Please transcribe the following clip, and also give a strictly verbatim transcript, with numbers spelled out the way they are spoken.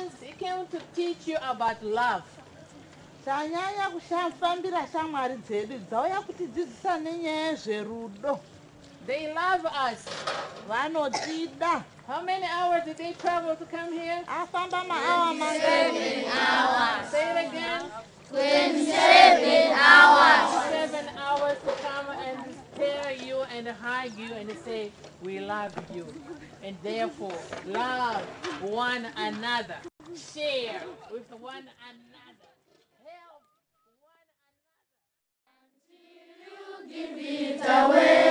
means he came to teach you about love. Tanyanya kushamfambira shamwari dzedu dzauya kutidzidzisa nenyaya yezverudo. They love us. Vanotida. How many hours did they travel to come here? Afamba maawa Seven hours. Say it again. Twenty-seven hours. Seven hours to come and tell you and hug you and say, we love you. And therefore, love one another. Share with one another. Help one another. Give it away.